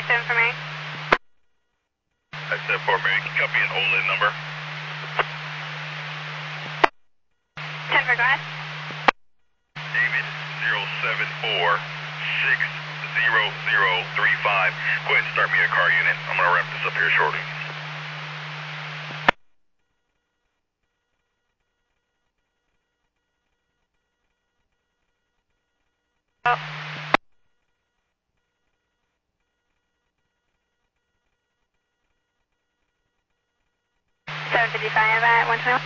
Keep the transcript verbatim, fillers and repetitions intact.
seven for Mary. I seven for Mary, can you copy an Olin number? ten for, go ahead. David, zero seven four six zero zero three five. Go ahead and start me a car unit. I'm going to wrap this up here shortly. Oh. seven fifty-five at one twenty-one.